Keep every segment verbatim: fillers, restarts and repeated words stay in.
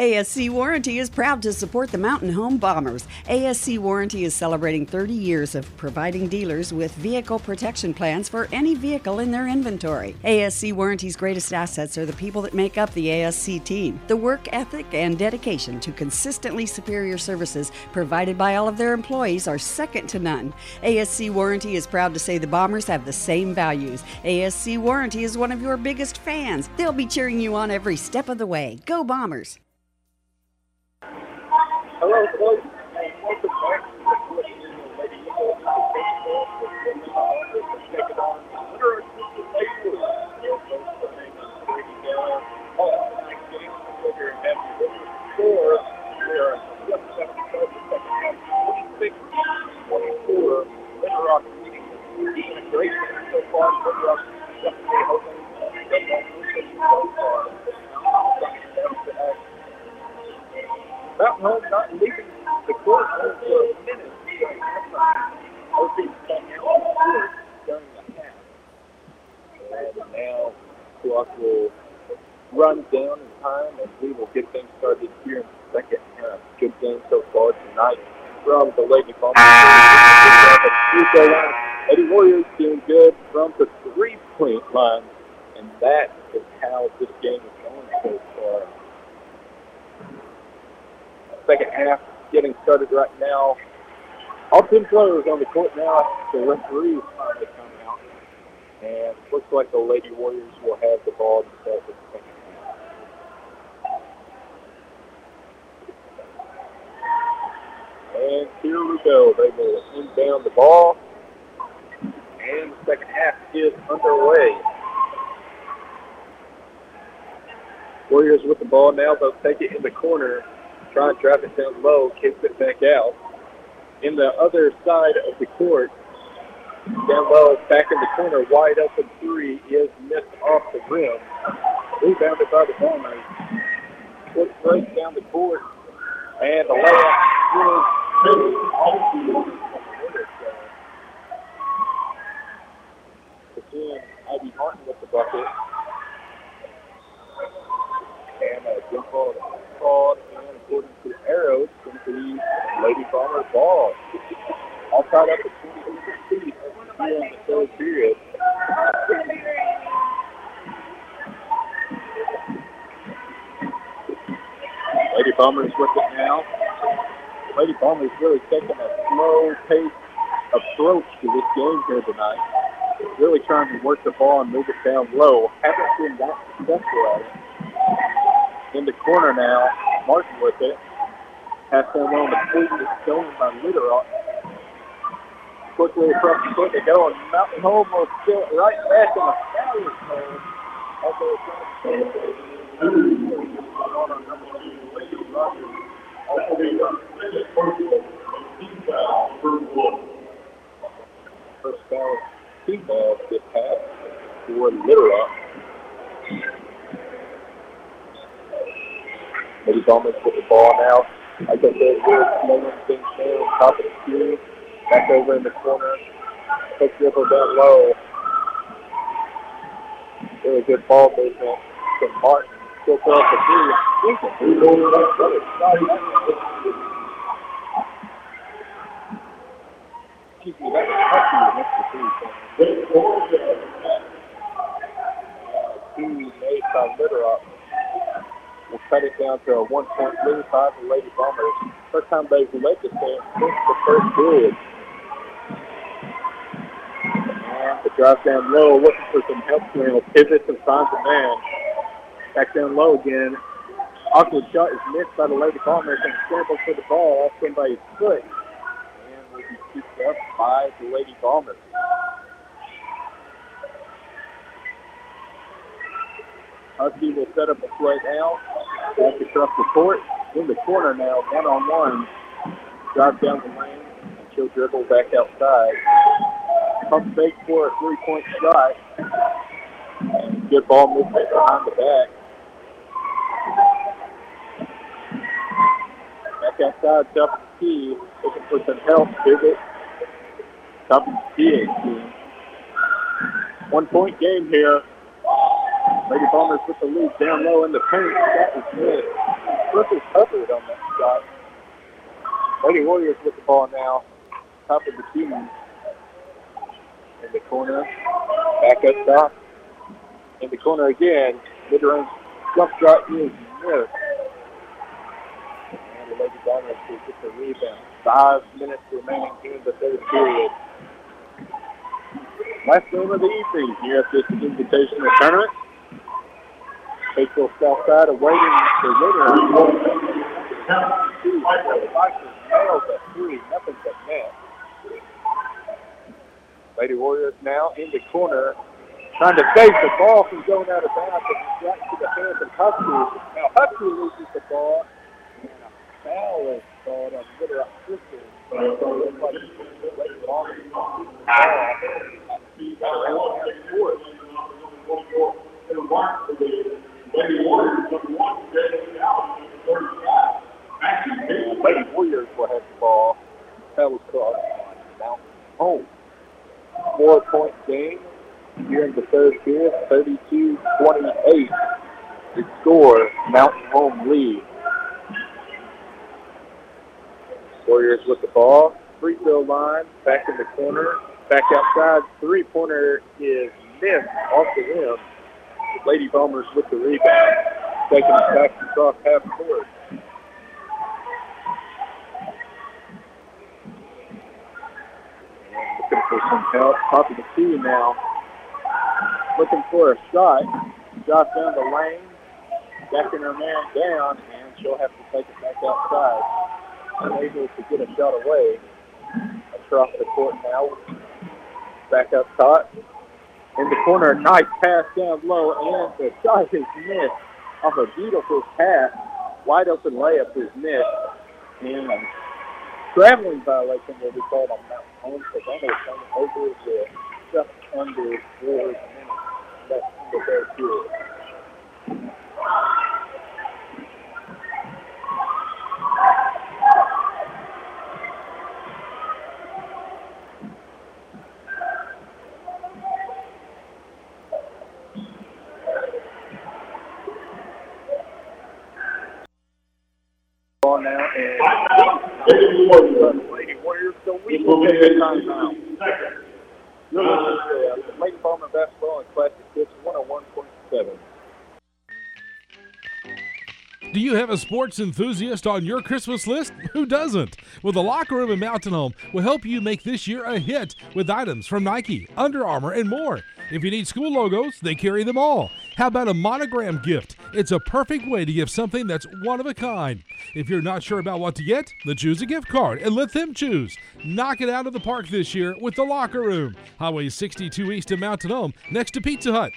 A S C Warranty is proud to support the Mountain Home Bombers. A S C Warranty is celebrating thirty years of providing dealers with vehicle protection plans for any vehicle in their inventory. A S C Warranty's greatest assets are the people that make up the A S C team. The work ethic and dedication to consistently superior services provided by all of their employees are second to none. A S C Warranty is proud to say the Bombers have the same values. A S C Warranty is one of your biggest fans. They'll be cheering you on every step of the way. Go Bombers! Hello, folks, and welcome back to the Collision Lady Eagles. Taking on Literate Lady Eagles. Breaking down all tonight's game. We're here in Hampton. Score, we are just seven to the second half. twenty-six twenty-four. Little Rock leading. Doing a great game so far. Little Rock definitely hoping that that movement so far. Mountain Home not leaving the court for a minute. Both teams back out on the court during the half. And now clock will run down in time, and we will get things started here in the second half. Good game so far tonight from the Lady Bombers. Lady Warriors doing good from the three-point line, and that is how this game is going so far. Second half getting started right now. All team players on the court now. The referees finally come out. And looks like the Lady Warriors will have the ball to start the second half. And here we go. They will inbound the ball. And the second half is underway. Warriors with the ball now. They'll take it in the corner. Try and drive it down low, kicks it back out. In the other side of the court, down low, back in the corner, wide open three is missed off the rim. Rebounded by the Bombers. Looks right down the court, and the layup is off the quarter. Again, Ivy Martin with the bucket. And a jump ball called, and according to Arrow, it's going to be Lady Bomber ball. All tied up at twenty-two here in the third period. Lady Bombers with it now. Lady Bombers really taking a slow-paced approach to this game here tonight. Really trying to work the ball and move it down low. Haven't been that successful at it. In the corner now, Martin with it. Pass down on the point is stolen by Litterock. Quickly across the foot they go, and Mountain Home will steal it right back in the foul zone. Also trying to on our number two, Lady Rogers. Also first foul, two balls get passed for Litterock. Lady Bombers with the ball now. Like I said, we're slowing things down, top of the queue. Back over in the corner. Quick dribble down low. Really good ball movement from Martin. Still throw up the three. Excuse me, that was touchy against the three. Two made by Litterock. We'll cut it down to a one-point lead by the Lady Bombers. First time they've led this game since the first period. And the drive down low, looking for some help here. Will pivot and finds a man. Back down low again. Awkward shot is missed by the Lady Bombers and scrambles for the ball off somebody's foot. And will be scooped up by the Lady Bombers. Husky will set up a play now. Back across the court. In the corner now, one-on-one. Drive down the lane, and she'll dribble back outside. Pump fake for a three-point shot. And good ball movement behind the back. Back outside, top of the key. Looking for some help. Pivot. Top of the key, eighteen. One-point game here. Lady Bombers with the lead down low in the paint. That is good. triple covered on that shot. Lady Warriors with the ball now. Top of the key. In the corner. Back up top. In the corner again. Mid-range jump shot is missed. And the Lady Bombers will get the rebound. Five minutes remaining in the third period. Last game of the evening here at this Invitational Tournament. Batesville Southside awaiting the winner. Nails at three, nothing but net. Lady Warriors now in the corner, trying to save the ball from going out of bounds, but it's right to the hands of Husky. Now Husky loses the ball, and a foul is called on Little Rock Sisters. So it looks like it's the Lady Bombers losing the ball around half court. Lady Warriors will have the ball. That was called Mountain Home. Four-point game here in the third period, thirty-two twenty-eight. The score, Mountain Home lead. Warriors with the ball. Free throw line, back in the corner, back outside. Three-pointer is missed off the rim. The Lady Bombers with the rebound, taking it back across half court. And looking for some help. Top of the key now. Looking for a shot. Shot down the lane. Backing her man down, and she'll have to take it back outside. Unable to get a shot away. Across the court now. Back up top. In the corner, nice pass down low, and the shot is missed off a beautiful pass. Wide open layup is missed. And a traveling violation will be called on Mountain Home. So they're going to come over the just under four minutes. That's the third period. Ball now, and Lady Warriors, so we will take the time out. You're listening to uh, Lady Bomber Basketball and Classic Hits one oh one point seven. Do you have a sports enthusiast on your Christmas list? Who doesn't? Well, the Locker Room in Mountain Home will help you make this year a hit with items from Nike, Under Armour, and more. If you need school logos, they carry them all. How about a monogram gift? It's a perfect way to give something that's one of a kind. If you're not sure about what to get, then choose a gift card and let them choose. Knock it out of the park this year with the Locker Room. Highway sixty-two East in Mountain Home, next to Pizza Hut.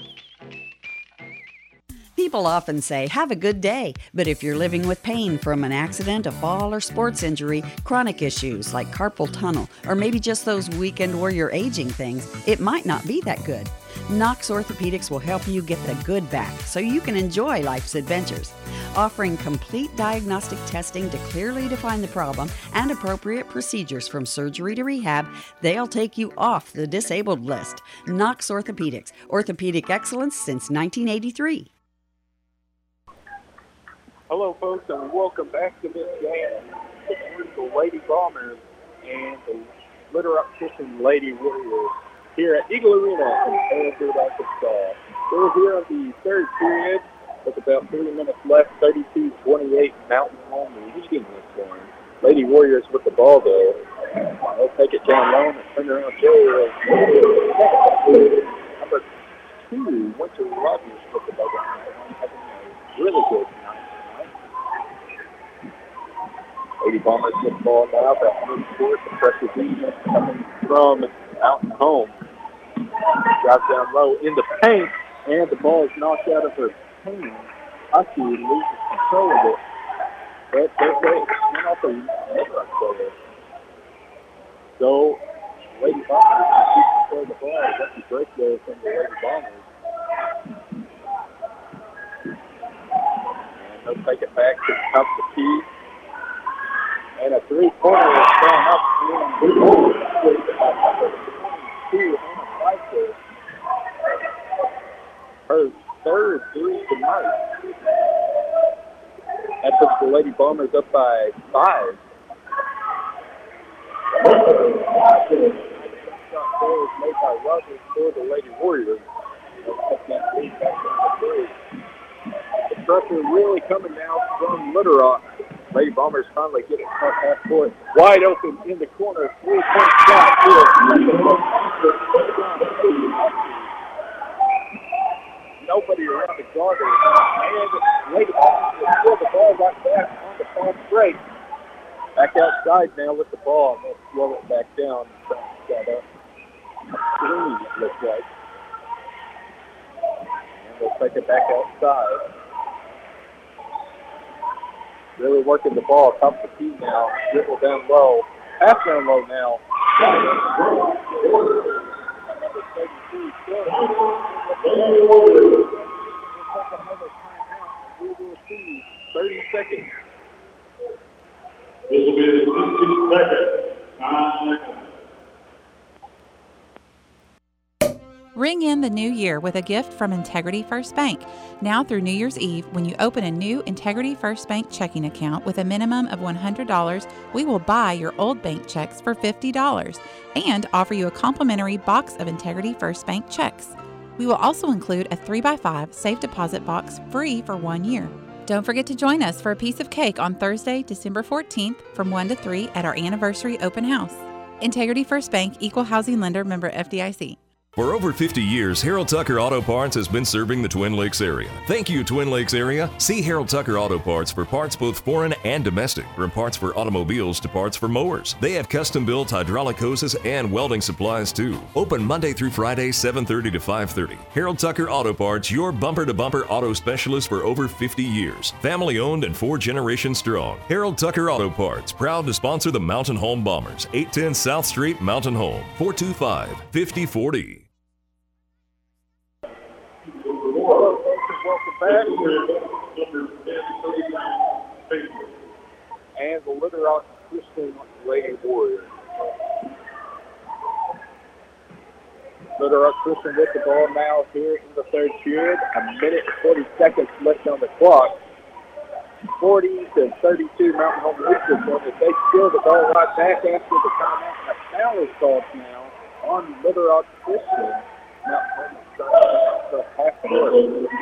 People often say, have a good day, but if you're living with pain from an accident, a fall, or sports injury, chronic issues like carpal tunnel, or maybe just those weekend warrior aging things, it might not be that good. Knox Orthopedics will help you get the good back so you can enjoy life's adventures. Offering complete diagnostic testing to clearly define the problem and appropriate procedures from surgery to rehab, they'll take you off the disabled list. Knox Orthopedics, orthopedic excellence since nineteen eighty-three. Hello, folks, and welcome back to this game. The Lady Bombers and the Little Rock Christian Lady Warriors here at Eagle Arena in Fairfield, Arkansas. We're here in the third period with about thirty minutes left, thirty-two twenty-eight, Mountain Home leading this one. Lady Warriors with the ball, though. They'll take it down low and turn around there. Number two, Winter Rogers with the ball. Having a really good night. Lady Bombers with the ball now. That moves forward. The pressure defense coming from Mountain Home. Drives down low in the paint, and the ball is knocked out of her hand. Husky loses control of it. But they're great. Went off the middle player. So, Lady Bombers keep control of the ball. That's a break there from the Lady Bombers. And they'll take it back to the top of the key. And a three-pointer is thrown up. Two, her third three tonight. That puts the Lady Bombers up by five. Shot there is made by Rogers for the Lady Warriors. The pressure really coming now from Little Rock. Lady Bombers finally get it across half court. Wide open in the corner. Three-point shot. Nobody around the guard. And Lady Bombers will steal the ball right back on the fast break. Back outside now with the ball. And they'll slow it back down. Set up. Three, looks like. And they'll take it back outside. Really working the ball, top of the key now. Dribble down low. Pass down low now. We will see thirty seconds. This will be the sixty seconds. Nine seconds. Ring in the new year with a gift from Integrity First Bank. Now through New Year's Eve, when you open a new Integrity First Bank checking account with a minimum of one hundred dollars, we will buy your old bank checks for fifty dollars and offer you a complimentary box of Integrity First Bank checks. We will also include a three by five safe deposit box free for one year. Don't forget to join us for a piece of cake on Thursday, December fourteenth from one to three at our anniversary open house. Integrity First Bank, Equal Housing Lender, member F D I C. For over fifty years, Harold Tucker Auto Parts has been serving the Twin Lakes area. Thank you, Twin Lakes area. See Harold Tucker Auto Parts for parts both foreign and domestic, from parts for automobiles to parts for mowers. They have custom-built hydraulic hoses and welding supplies too. Open Monday through Friday, seven thirty to five thirty. Harold Tucker Auto Parts, your bumper-to-bumper auto specialist for over fifty years. Family-owned and four generations strong. Harold Tucker Auto Parts, proud to sponsor the Mountain Home Bombers. eight ten South Street, Mountain Home, four two five, five oh four oh. Hello, folks, and welcome back. And the Little Rock Christian Lady Warriors. Little Rock Christian with the ball now here in the third period. A minute and forty seconds left on the clock. forty to thirty-two Mountain Home leads this one. If they steal the ball right back after the timeout, and a foul is called now on Little Rock Christian. Mountain Home is trying to half court.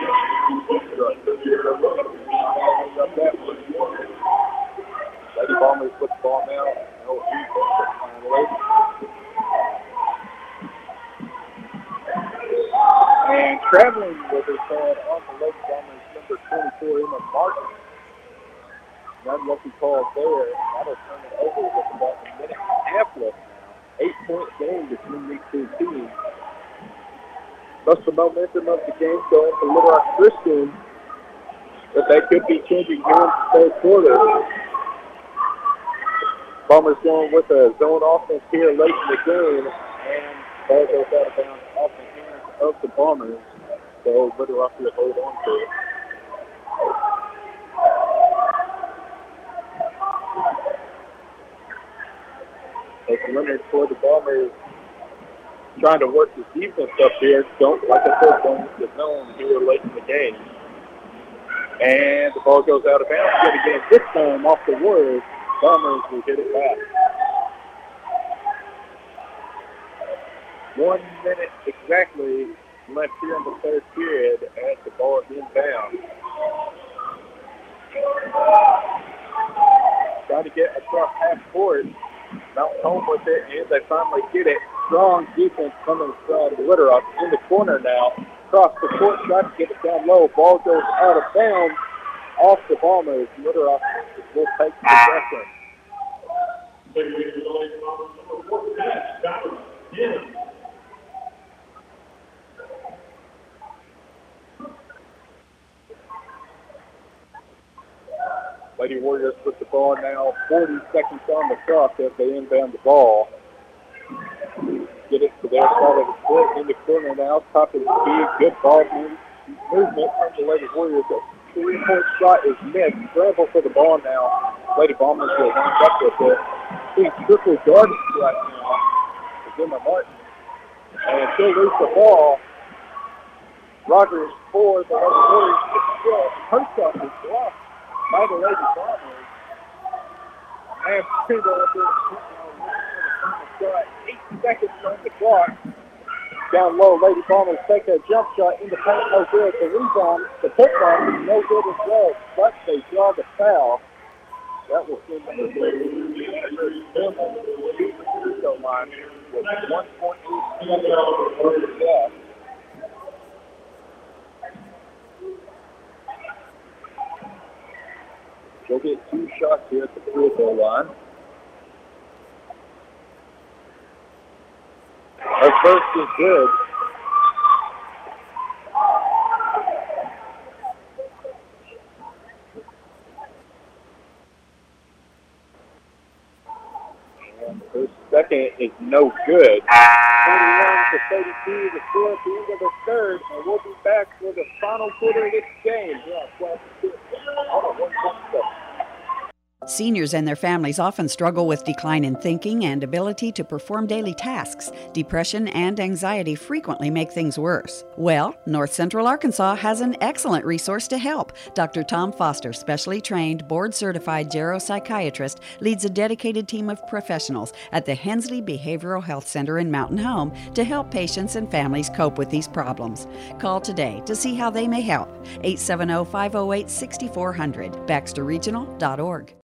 Lady Bombers with the ball now. No, finally. And traveling with his head on the Lady Bombers, number twenty-four, Emma Martin. Not what we called there. That'll turn it over with about a minute and a half left now. Eight-point game between these two teams. Most of the momentum of the game going for Little Rock Christian, but that could be changing here in the third quarter. Bombers going with a zone offense here late in the game, and ball goes out of bounds off the hands of the Bombers. So Little Rock will hold on to it. It's Leonard for the Bombers, trying to work the defense up here. Don't, like I said, going with the zone here late in the game. And the ball goes out of bounds. Going to get this time off the Warriors. Bombers will get it back. One minute exactly left here in the third period as the ball is inbound. Trying to get across half court. Mountain Home with it, and they finally get it. Strong defense coming from Little Rock in the corner now. Across the court, trying to get it down low. Ball goes out of bounds off the Bombers. Little Rock will take possession. Lady Warriors with the ball now. forty seconds on the clock as they inbound the ball. Get it to their side of the court in the corner now. Top of the key. Good ball move, movement from the Lady Warriors. The three-point shot is missed. Scramble for the ball now. Lady Bombers will wind up with it. Being triple guarded right now is Emma Martin. And she'll lose the ball. Rogers for the Lady Warriors. Her shot is blocked by the Lady Bombers. And Pingle shot. Eight seconds on the clock. Down low, Lady Bombers take a jump shot in the paint, no good. The rebound, the putback is no good as well, but they draw the foul. That will send them to the free throw line with one point eight seconds left. She'll get two shots here at the free throw line. Her first is good. And her second is no good. thirty-one to thirty-two, the score at the end of the third. And we'll be back for the final quarter of this game. Yeah, twelve to six. Oh, one point. Seniors and their families often struggle with decline in thinking and ability to perform daily tasks. Depression and anxiety frequently make things worse. Well, North Central Arkansas has an excellent resource to help. Doctor Tom Foster, specially trained, board-certified geropsychiatrist, leads a dedicated team of professionals at the Hensley Behavioral Health Center in Mountain Home to help patients and families cope with these problems. Call today to see how they may help. eight seven zero, five zero eight, six four zero zero, baxter regional dot org.